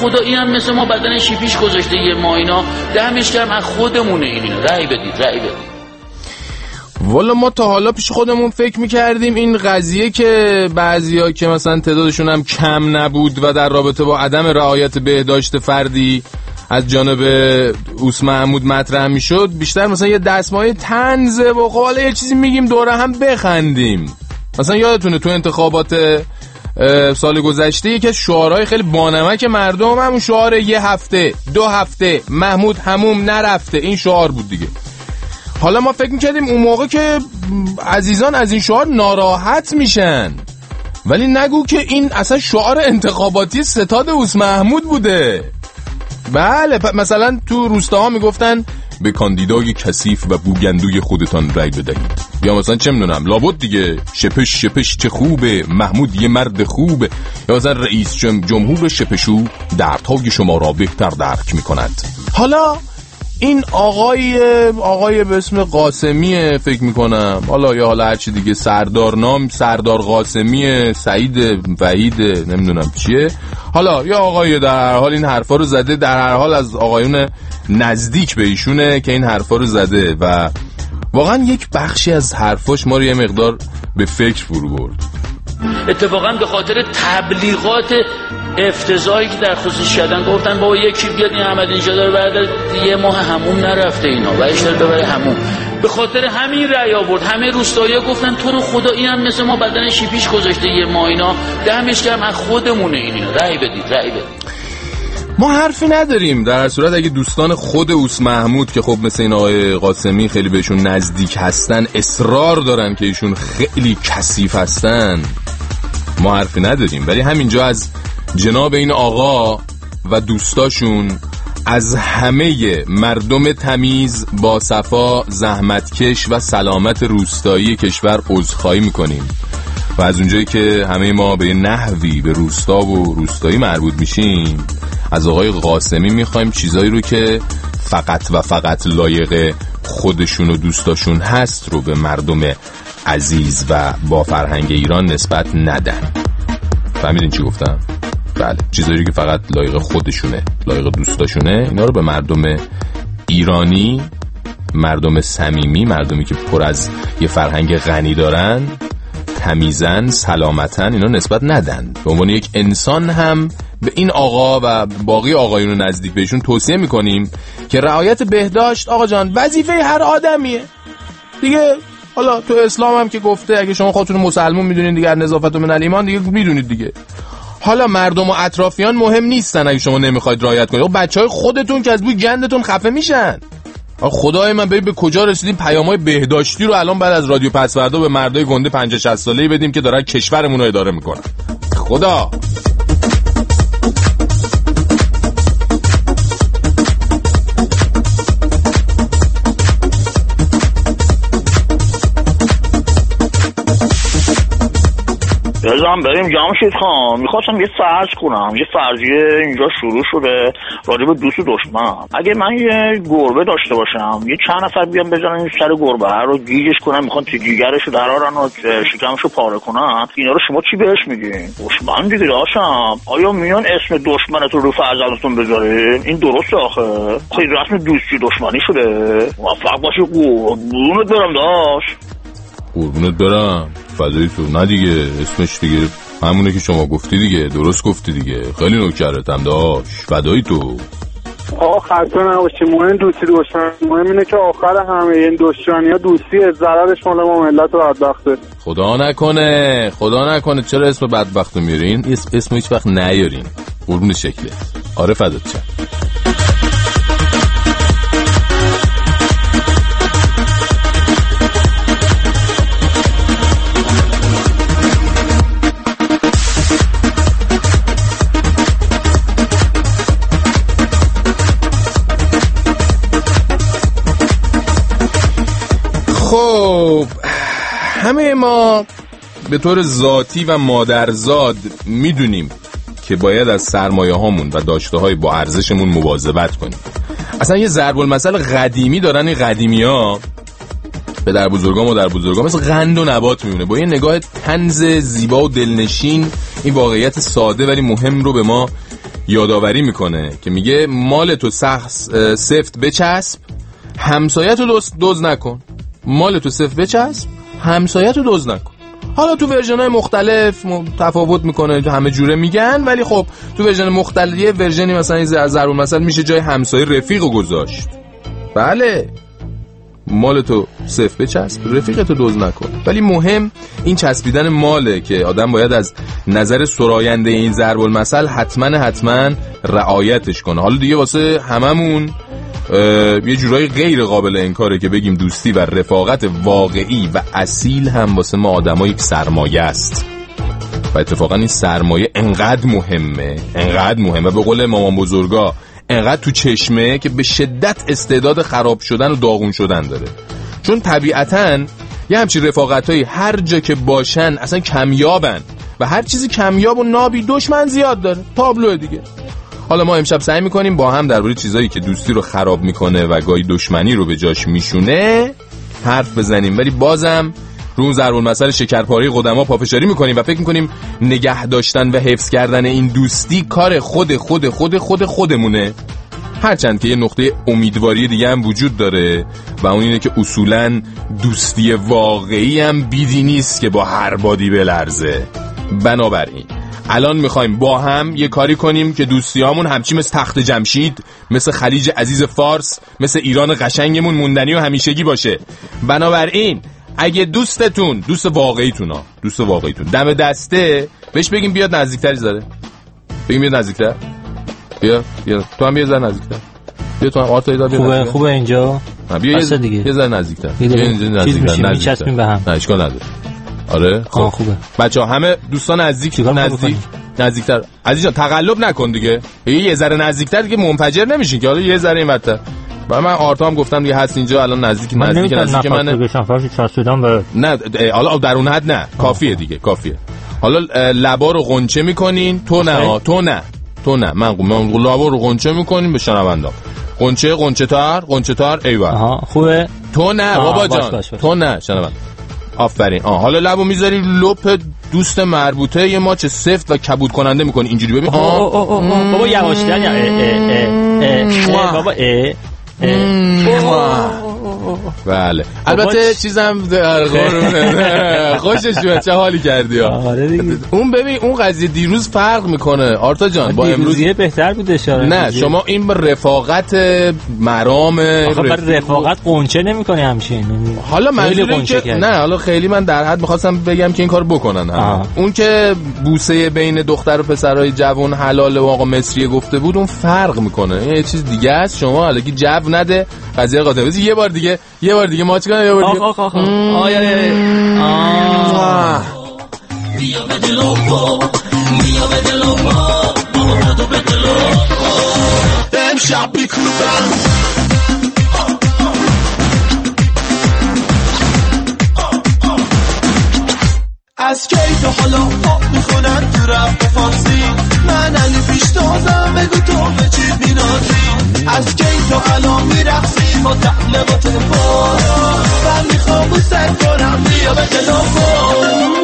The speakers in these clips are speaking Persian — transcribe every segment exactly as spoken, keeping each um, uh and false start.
خدا اینم مثل ما بدن شیپیش گذاشته یه ما اینا دمش گرم از خودمونه. این رأی بدید رأی بدید. والا ما تا حالا پیش خودمون فکر میکردیم این قضیه که بعضیا که مثلا تعدادشون هم کم نبود و در رابطه با عدم رعایت بهداشت فردی از جانب اوس محمود مطرح میشد بیشتر مثلا یه دستمایه طنزه و حالا یه چیزی میگیم دوره هم بخندیم. مثلا یادتونه تو انتخابات سال گذشته یکی از شعارهای خیلی بانمک مردم همون شعار یه هفته دو هفته محمود هموم نرفته این شعار بود دیگه. حالا ما فکر میکردیم اون موقع که عزیزان از این شعار ناراحت میشن، ولی نگو که این اصلا شعار انتخاباتی ستاد اوس محمود بوده. بله مثلا تو روستاها میگفتن به کاندیدای کثیف و بوگندوی خودتان رای بدهید، یا مثلا چه میدونم لابد دیگه شپش شپش چه خوبه محمود یه مرد خوبه، یا مثلا رئیس جمهور شپشو دردهای شما را بهتر درک میکند. حالا این آقای آقای به اسم قاسمیه فکر میکنم، حالا یا حالا هرچی دیگه سردار نام سردار قاسمیه، سعید وحید نمیدونم چیه، حالا یا آقای در هر حال این حرفا رو زده، در هر حال از آقایون نزدیک به ایشونه که این حرفا رو زده و واقعا یک بخشی از حرفاش ما رو یه مقدار به فکر فرو برد. اتفاقا به خاطر تبلیغات افتضاحی که در خصوص شدن گفتن بابا یکی بیاد این احمد نژاد رو برداره یه ماه هموم نرفته اینا و اشتر ببره هموم. به خاطر همین رأی آورد. همه روستایی‌ها گفتن تو رو خدا اینم مثل ما بدن شیپیش گذاشته یه ماه اینا دمش گرم از خودمونه. این رأی بدید رأی بدید. ما حرفی نداریم در هر صورت اگه دوستان خود اوس محمود که خب مثل این آقای قاسمی خیلی بهشون نزدیک هستن اصرار دارن که ایشون خیلی کثیف هستن، ما حرفی نداریم. ولی همینجا از جناب این آقا و دوستاشون از همه مردم تمیز با صفا زحمتکش و سلامت روستایی کشور عذرخواهی میکنیم و از اونجایی که همه ما به نحوی به روستا و روستایی مربوط میشیم از آقای قاسمی میخوایم چیزایی رو که فقط و فقط لایق خودشون و دوستاشون هست رو به مردم عزیز و با فرهنگ ایران نسبت ندن. فهمیدین چی گفتم؟ بله، چیزایی که فقط لایق خودشونه لایق دوستاشونه اینا رو به مردم ایرانی، مردم صمیمی، مردمی که پر از یه فرهنگ غنی دارن، تمیزن، سلامتن، اینا نسبت ندن. به عنوان یک انسان هم به این آقا و باقی آقایون نزدیک بهشون توصیه میکنیم که رعایت بهداشت آقا جان وظیفه هر آدمیه دیگه. حالا تو اسلام هم که گفته اگه شما خودتون مسلمون میدونین دیگه نظافت من الایمان دیگه میدونید دیگه. حالا مردم و اطرافیان مهم نیستن اگه شما نمیخواید رعایت کنید. بچهای خودتون که از بوی گندتون خفه میشن. خدای من ببین به کجا رسیدیم. پیامای بهداشتی رو الان بعد از رادیو پسوردا به مردای گنده پنجاه شصت ساله‌ای بدیم که دارن کشورمون رو اداره میکنن. خدا بزن بریم جمشید خان. میخواستم یه فرض کنم، یه فرضیه اینجا شروع شده راجع به دوست و دشمن. اگه من یه گربه داشته باشم یه چند نفر بیان بزنن این سر گربه رو گیجش کنن، میخوان تو جیگرشو درارن و شکمشو پاره کنن، اینا رو شما چی بهش میگین؟ دشمن دیگه داشتم. آیا میان اسم دشمنتون رو فرزندتون بذارین؟ این درسته آخه؟ خیلی رسم دوستی دشمنی شده. موفق باشی. قربونت برم داش. قربونت برم فدای تو. نه دیگه اسمش دیگه همونه که شما گفتی دیگه، درست گفتی دیگه. خیلی نوکرتم داش، فدای تو. آقا خسته نباشی. مهم دوستی دشمن، مهم اینه که آخر همه این دشمنی‌ها دوستیه، ضررش مال ما ملت و بدبخته. خدا نکنه خدا نکنه. چرا اسم بدبختو میارین؟ اسم اسم هیچ وقت نیارین. قربون شکله. آره فدات شم. خب همه ما به طور ذاتی و مادرزاد میدونیم که باید از سرمایه هامون و داشته های با ارزشمون مواظبت کنیم. اصلا یه ضرب المثل قدیمی دارن این قدیمی ها، به در بزرگام و در بزرگام، مثل قند و نبات میمونه. با یه نگاه طنز زیبا و دلنشین این واقعیت ساده ولی مهم رو به ما یادآوری میکنه که میگه مال تو سفت بچسب، همسایت رو دوز, دوز نکن. مال تو سفت بچسب، همسایت رو دوز نکن. حالا تو ورژن‌های مختلف تفاوت میکنه، همه جوره میگن، ولی خب تو ورژن مختلف یه ورژنی مثلا ضرب المثل میشه جای همسایه رفیقو گذاشت. بله، مال تو صفر بچسب، رفیقتو دوز نکن. ولی مهم این چسبیدن ماله که آدم باید از نظر سراینده این ضرب المثل حتما حتما رعایتش کنه. حالا دیگه واسه هممون یه جورایی غیر قابل انکاره که بگیم دوستی و رفاقت واقعی و اصیل هم واسه ما آدم‌ها یک سرمایه است و اتفاقا این سرمایه انقدر مهمه انقدر مهمه به قول مامان بزرگا انقدر تو چشمه که به شدت استعداد خراب شدن و داغون شدن داره. چون طبیعتاً یه همچین رفاقتایی هر جا که باشن اصلا کمیابن و هر چیزی کمیاب و نابی دشمن زیاد داره. تابلو دیگه. حالا ما امشب سعی میکنیم با هم درباره چیزایی که دوستی رو خراب میکنه و گاهی دشمنی رو به جاش میشونه حرف بزنیم، ولی بازم رو اون ضرب المثل شکرپاره قدما پافشاری میکنیم و فکر میکنیم نگه داشتن و حفظ کردن این دوستی کار خود خود خود خود خودمونه. هرچند که یه نقطه امیدواری دیگه هم وجود داره و اون اینه که اصولاً دوستی واقعی هم بیدی نیست که با هر بادی بلرزه. بنابراین الان میخوایم با هم یه کاری کنیم که دوستیامون همچی مثل تخت جمشید، مثل خلیج عزیز فارس، مثل ایران قشنگمون موندنی و همیشگی باشه. بنابراین اگه دوستتون، دوست واقعیتون ها دوست واقعیتون دم دسته، بهش بگیم بیاد نزدیکتر زاره. بگیم بیاد نزدیکتر. بیا بیا تو هم بیا زار نزدیکتر. بیا تو هم آرتا بیا. خوبه خوبه اینجا. بیا یه زار نزدیکتر. بیا اینجا نزدیکتر. میچسبیم به هم. نه اشکال نداره. آره خب خوبه. بچه‌ها همه دوستان نزدیک نزدیک نزدیکتر. عزیز جان تقلب نکن دیگه. یه ذره نزدیکتر دیگه منفجر نمیشین که حالا یه ذره اینورتر. و من آرتا هم گفتم دیگه هست اینجا الان نزدیک نزدیک نزدیک منه. من نمی‌تونم چسبیدم به نه حالا در اون حد نه. کافیه دیگه کافیه. حالا لبا رو قنچه میکنین. تو نه تو نه تو نه من من لبا رو قنچه میکنین به شنوندم. قنچه قنچه تر قنچه تر ایول. آها خوبه. تو نه بابا جان تو نه شنوند. آفرین. آه حالا لبو میذاری لپ دوست مربوطه یه ماچ سفت و کبود کننده میکنی اینجوری ببین. بابا یواشتر یا بابا اه بله البته چیزم در قرونه خوشش میاد. چه حالی کردی ها. اون ببین اون قضیه دیروز فرق میکنه آرتا جان با امروز. بهتر بود اشاره. نه شما این رفاقت مرام رفاقت قنچه نمیکنی همچین. حالا منظورم که نه حالا خیلی من در حد میخواستم بگم که این کار بکنن هم. اون که بوسه بین دختر و پسرای جوان حلاله و آقا مصری گفته بود اون فرق میکنه. یه چیز دیگه است. شما حالا که جو نده قضیه قاطع یه بار دیگه یه بار دیگه ماچ کنه یه بار دیگه. آخ آخ آخ آیا آه بیا به دلو بیا به دلو بابا تو به دلو امشب بیکوبم از کی تو حالا آب میخونن تو رفت فارسی من علی پیش تازم بگو تو به چی بینازی از کی تو الان میرقصی با تقلبات بارا من میخوام بوست کنم بیا به دلو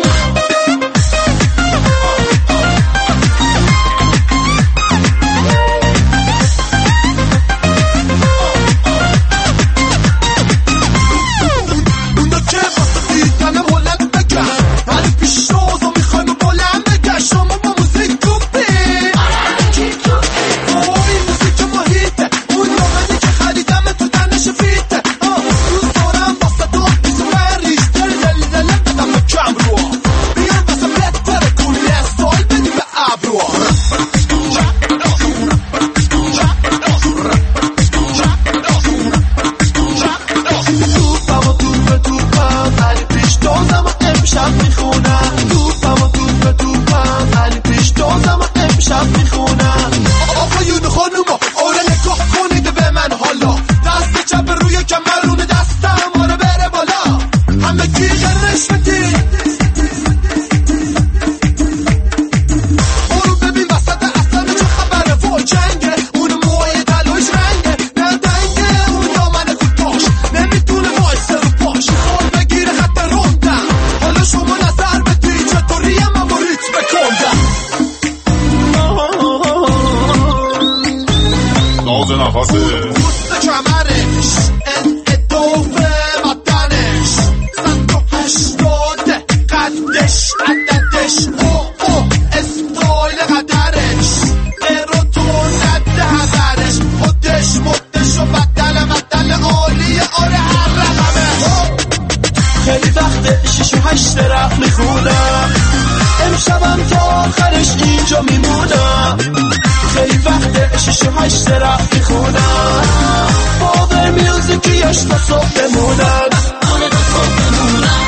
ناز نفسه پوست کمرش انعطاف بدنش صد و هشتاد قدش عددش او او استایل قدرش قیراتون نده هزرش خودش مدش و بدل بدل عالیه آره هر رقمه خیلی وقت شش و هشت رفت میخونم امشبم تا آخرش اینجا میمونم خیلی وقت شش و هشت رفت میخونم باور میوزیکیش تا صبح بمونم آره تا صبح بمونم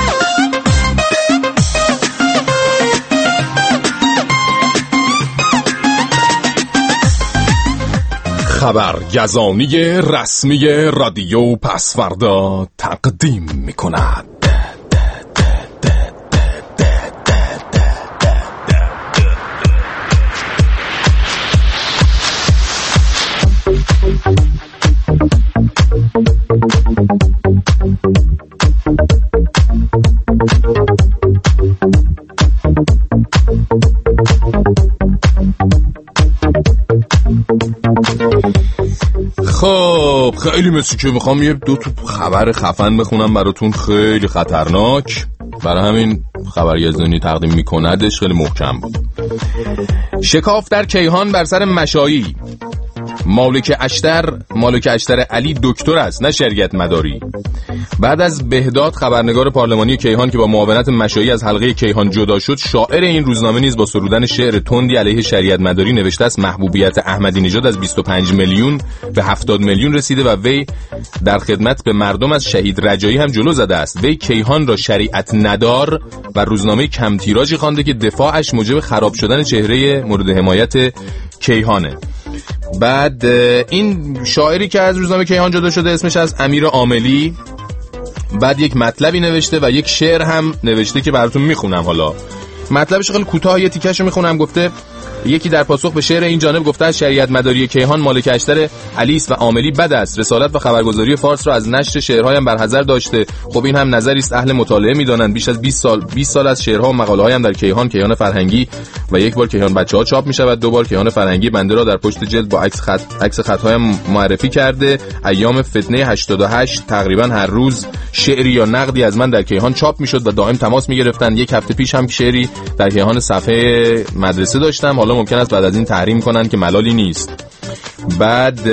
خبر گزانی رسمی رادیو پسوردا تقدیم میکند. خب خیلی مثل که میخوام یه دو تا خبر خفن بخونم براتون، خیلی خطرناک، برای همین خبرگزانی تقدیم میکندش خیلی محکم بود. شکاف در کیهان بر سر مشایی. مالک اشتر مالک اشتر علی دکتر است نه شریعت مداری. بعد از بهداد خبرنگار پارلمانی کیهان که با معاونت مشایی از حلقه کیهان جدا شد، شاعر این روزنامه نیز با سرودن شعر تندی علیه شریعت مداری نوشته است محبوبیت احمدی نژاد از بیست و پنج میلیون به هفتاد میلیون رسیده و وی در خدمت به مردم از شهید رجایی هم جلو زده است. وی کیهان را شریعت ندار و روزنامه کم تیراژی خوانده که دفاعش موجب خراب شدن چهره مورد حمایت کیهانه. بعد این شاعری که از روزنامه کیهان جدا شده اسمش از امیر عاملی، بعد یک مطلبی نوشته و یک شعر هم نوشته که براتون میخونم. حالا مطلبش خیلی کوتاه، یه تیکه‌شو میخونم. گفته یکی در پاسخ به شعر این جانب گفته از شریعت مداری کیهان مالک اشتر علی است و عاملی بد است. رسالت و خبرگزاری فارس را از نشر شعرهایم برحذر داشته. خب این هم نظری است اهل مطالعه میدانند. بیش از بیست سال بیست سال از شعرها و مقاله‌هایم در کیهان کیهان فرهنگی و یک بار کیهان بچه‌ها چاپ می‌شود. دو بار کیهان فرهنگی بنده را در پشت جلد با عکس خط عکس خط‌هایم معرفی کرده. ایام فتنه هشتاد و هشت تقریبا هر روز شعری یا نقدی از من در کیهان چاپ می‌شد و دائم تماس می‌گرفتند. یک هفته پیش هم شعری در کیهان صفحه مدرسه داشتم. حالا ممکن است بعد از این تحریم کنن که ملالی نیست. بعد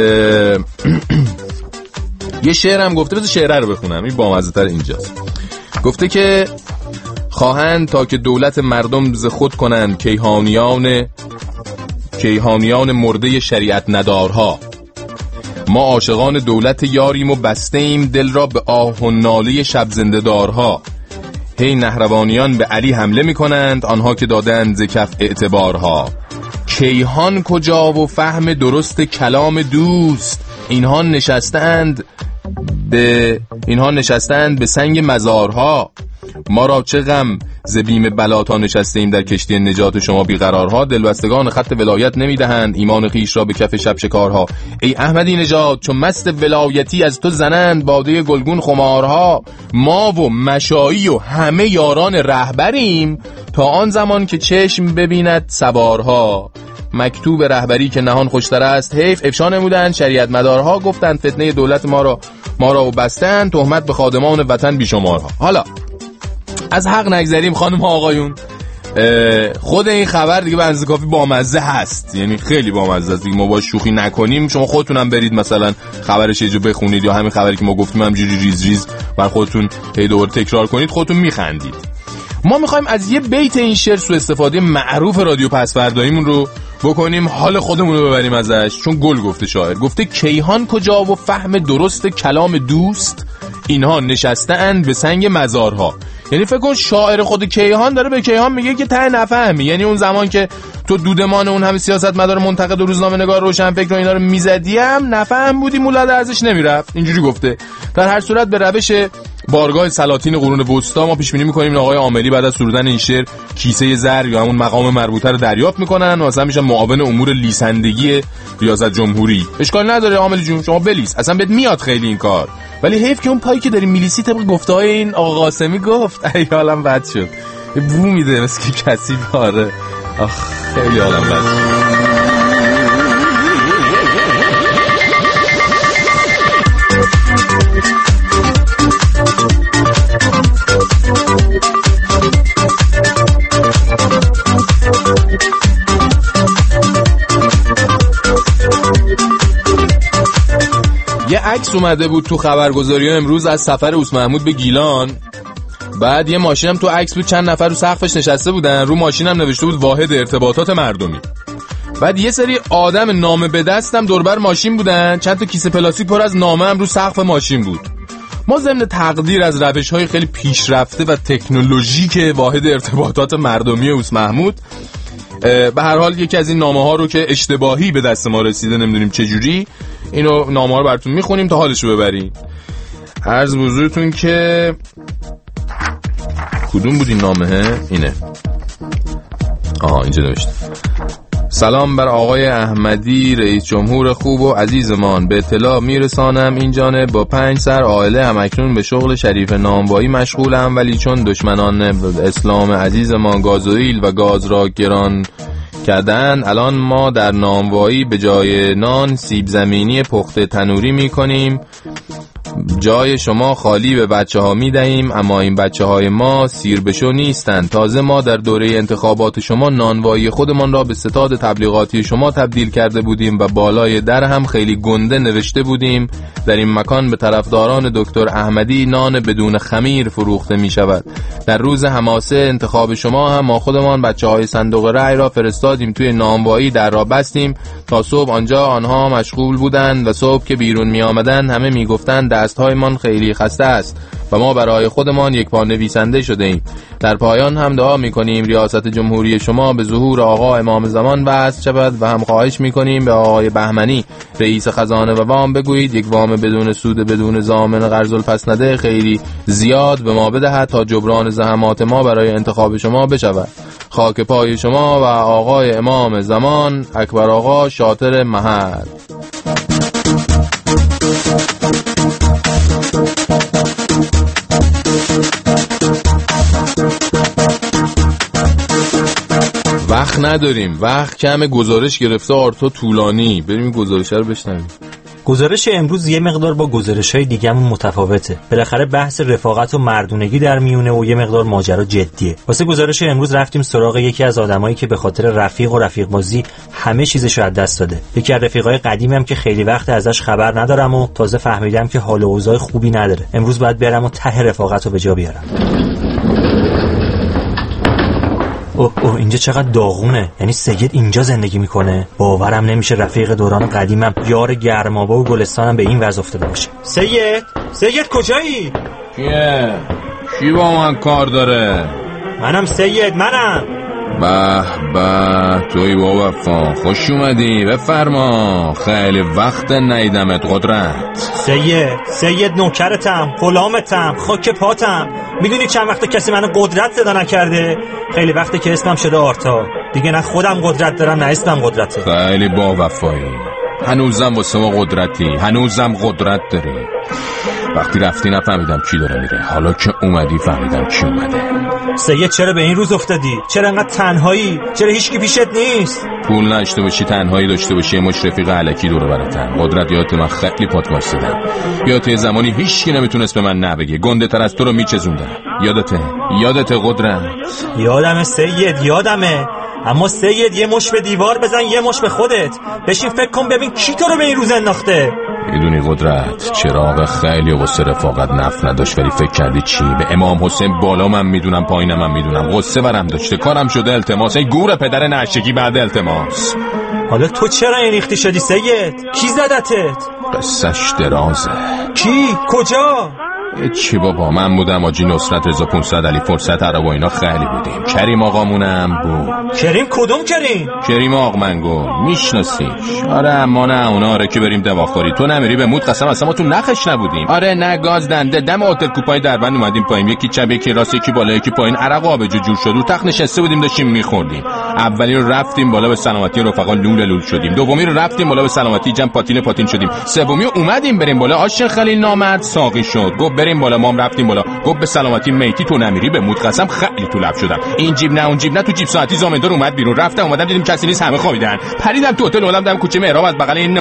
یه شعرم گفته، بذار شعره رو بخونم، این بامزه‌تر اینجاست. گفته که خواهند تا که دولت مردم ز خود کنند کیهانیان کیهانیان مرده شریعت ندارها. ما عاشقان دولت یاریم و بسته ایم دل را به آه و ناله شب زنده دارها. هی نهروانیان به علی حمله می کنند آنها که دادند ز کف اعتبارها. کیهان کجا و فهم درست کلام دوست، اینها نشستند به اینها نشستند به سنگ مزارها. ما را چه غم ز بیم بلا تا نشسته ایم در کشتی نجات شما بیقرارها. دلبستگان خط ولایت نمیدهند ایمان خیش را به کف شب شکارها. ای احمدی نژاد چون مست ولایتی از تو زنند باده گلگون خمارها. ما و مشایی و همه یاران رهبریم تا آن زمان که چشم ببیند سوارها. مکتوب رهبری که نهان خوشتر است حیف افشا نمودند شریعت مدارها. گفتند فتنه دولت ما را ما را و بستند تهمت به خادمان وطن بیشمارها. حالا از حق نگذریم خانم ها آقایون، خود این خبر دیگه به اندازه کافی بامزه هست، یعنی خیلی بامزه است دیگه. ما با شوخی نکنیم. شما خودتونم برید مثلا خبرش یه جا بخونید یا همین خبری که ما گفتیم همجوری ریز ریز بر خودتون هی دوباره تکرار کنید، خودتون میخندید. ما میخوایم از یه بیت این شعر سوء استفاده معروف رادیو پسورداییمون رو بکنیم، حال خودمون رو ببریم ازش. چون گل گفته شاعر، گفته کیهان کجا و فهم درست کلام دوست، اینها نشسته‌اند به سنگ مزارها. یعنی فکر کن شاعر خود کیهان داره به کیهان میگه که ته نفهمی. یعنی اون زمان که تو دودمان اون همه سیاستمدار منتقد و روزنامه نگار روشن فکر و اینا رو میزدی هم نفهم بودی، مولد ارزش نمیرفت. اینجوری گفته. در هر صورت به روش بارگاه سلاطین قرون وسطا ما پیش بینی می‌کنیم آقای عاملی بعد از سرودن این شعر کیسه زر یا همون مقام مربوطه رو دریافت می‌کنن و مثلا میشن معاون امور لیسندگی ریاست جمهوری. اشکال نداره عاملی جون شما بلیس، اصلا بهت میاد خیلی این کار. ولی حیف که اون پایی که داری میلیسی طبق گفته‌های این آقا قاسمی گفت ای حالم بد شد. بو میده مثل که کسی داره. آخ خیلی حالم بد شد. یه عکس اومده بود تو خبرگزاری امروز از سفر اوس محمود به گیلان. بعد یه ماشینم تو عکس بود، چند نفر رو سقفش نشسته بودن، رو ماشینم نوشته بود واحد ارتباطات مردمی. بعد یه سری آدم نامه به دستم دوربر ماشین بودن، چند تا کیسه پلاستیک پر از نامه هم رو سقف ماشین بود. ما ضمن تقدیر از روش‌های خیلی پیشرفته و تکنولوژیک واحد ارتباطات مردمی اوس محمود، به هر حال یکی از این نامه‌ها رو که اشتباهی به دست ما رسیده، نمیدونیم چه جوری، اینو نامه‌ها رو براتون میخونیم تا حالشو ببریم. عرض به حضورتون که کدوم بود این نامه؟ اینه. آها اینجا نوشته: سلام بر آقای احمدی رئیس جمهور خوب و عزیزمان. به اطلاع میرسانم این جانب با پنج سر عائله همکنون به شغل شریف نانوایی مشغولم، ولی چون دشمنان اسلام عزیزمان گازوئیل و گاز را گران کردن، الان ما در نانوایی به جای نان سیب زمینی پخته تنوری میکنیم. جای شما خالی به بچه ها می دهیم، اما این بچه های ما سیر بشو نیستن. تازه ما در دوره انتخابات شما نانوایی خودمان را به ستاد تبلیغاتی شما تبدیل کرده بودیم و بالای در هم خیلی گنده نوشته بودیم در این مکان به طرفداران دکتر احمدی نان بدون خمیر فروخته می شود. در روز حماسه انتخاب شما هم ما خودمان بچه های صندوق رای را فرستادیم توی نانوایی، در را بستیم تا صبح آنجا آنها مشغول بودند و صبح که بیرون می آمدن همه می گفتند دستهایمان خیلی خسته است و ما برای خودمان یک پا نویسنده شده ایم. در پایان هم دعا می کنیم ریاست جمهوری شما به ظهور آقا امام زمان وصل شود و هم خواهش می کنیم به آقای بهمنی رئیس خزانه و وام بگویید یک وام بدون سود بدون ضامن قرض الپسنده خیلی زیاد به ما بدهد تا جبران زحمات ما برای انتخاب شما بشود. خاک پای شما و آقای امام زمان. اکبر آقا شاطر محل. وقت نداریم، وقت کم، گزارش گرفته آرتا طولانی. بریم گزارش رو بشنویم. گزارش امروز یه مقدار با گزارش‌های دیگه‌مون متفاوته. بالاخره بحث رفاقت و مردونگی در میونه و یه مقدار ماجرا جدیه. واسه گزارش امروز رفتیم سراغ یکی از آدمایی که به خاطر رفیق و رفیق بازی همه چیزشو از دست داده. یکی از رفیقای قدیمم که خیلی وقت ازش خبر ندارم و تازه فهمیدم که حال و اوضاع خوبی نداره. امروز باید برم و ته رفاقتو به جا بیارم. اوه اوه اینجا چقدر داغونه. یعنی سید اینجا زندگی میکنه؟ باورم نمیشه رفیق دوران قدیمم، یار گرمابه و گلستانم به این وضع افتاده باشه. سید سید کجایی؟ کیه؟ کی با من کار داره؟ منم سید، منم. به به توی با وفا، خوش اومدی، بفرما. خیلی وقت ندیدمت قدرت. سید سید نوکرتم، غلامتم، خاک پاتم. میدونی چند وقت کسی منو قدرت صدا نکرده؟ خیلی وقته که اسمم شده آرتا. دیگه نه خودم قدرت دارم نه اسمم قدرته. خیلی با وفایی. هنوزم واسه ما قدرتی، هنوزم قدرت داری. وقتی رفتی نفهمیدم کی داره میره، حالا که اومدی فهمیدم کی اومده. سید چرا به این روز افتادی؟ چرا انقدر تنهایی؟ چرا هیچکی پیشت نیست؟ پول نداشته باشی، تنهایی داشته باشی، یه مش رفیق الکی دور براتن. قدرت یادت من خیلی پات واسیدم. یادت زمانی هیچکی نمیتونست به من نبگه، گنده تر از تو رو میچزوندم. یادته؟ یادته قدرت؟ یادمه سید، یادمه. اما سید یه مش به دیوار بزن، یه مش به خودت. بشین فکر کن ببین کی تو رو به این روز انداخته. میدونی قدرت چراغ خیلی واسه رفاقت نفت نداشت، ولی فکر کردی چی؟ به امام حسین بالا من میدونم پایینم من میدونم، قصه برم داشته، کارم شده التماس. ای گور پدر نشکی بعد التماس. حالا تو چرا این ریختی شدی سید؟ کی زدتت؟ قصهش درازه. کی؟ کجا؟ چی بابا، من بودم، آجی نصرت، رضا پونصد، علی فرصت، عرب و اینا خیلی بودیم. کریم آقامونم بود. کریم کدوم کریم؟ کریم آقمنگو، میشناسیش؟ آره اما نه اونا. آره که بریم دواخوری تو نمیری به مود قسم، اصلا ما تو نخش نبودیم. آره نه گاز دنده دم هتل کوپای دربند اومدیم پایین، یکی چپ یکی راست یکی بالا یکی پایین، عرق آبجو جور شد، رو تخت نشسته بودیم داشتیم میخوردیم. اولی رو رفتیم بالا به سلامتی رفقا لول لول شدیم، دومی رو رفتیم بالا به سلامتی جم پاتین پاتین شدیم، سومی اومدیم بریم بالا عاشق خلیل نامرد ساقی شد، گفت بریم بالا، ما هم رفتیم بالا، گفت به سلامتی میتی تو نمیری به مود قسم خیلی تو لب شدم. این جیب نه اون جیب نه، تو جیب ساعتی زامندار اومد بیرون، رفتم اومدم دیدیم کسی نیست، همه خوابیدن. پریدم تو هتل، اولم دم کوچه مهراب از بغل این